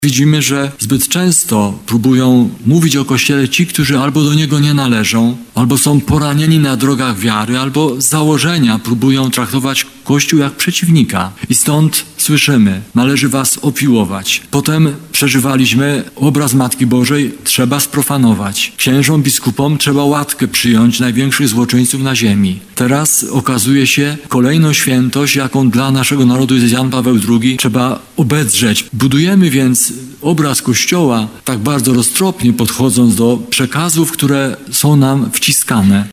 Widzimy, że zbyt często próbują mówić o Kościele ci, którzy albo do niego nie należą, albo są poranieni na drogach wiary, albo z założenia próbują traktować Kościół jak przeciwnika. I stąd słyszymy, należy was opiłować. Potem przeżywaliśmy obraz Matki Bożej, trzeba sprofanować. Księżom, biskupom trzeba łatkę przyjąć największych złoczyńców na ziemi. Teraz okazuje się kolejną świętość, jaką dla naszego narodu jest Jan Paweł II, trzeba obedrzeć. Budujemy więc obraz Kościoła tak bardzo roztropnie podchodząc do przekazów, które są nam wciskane.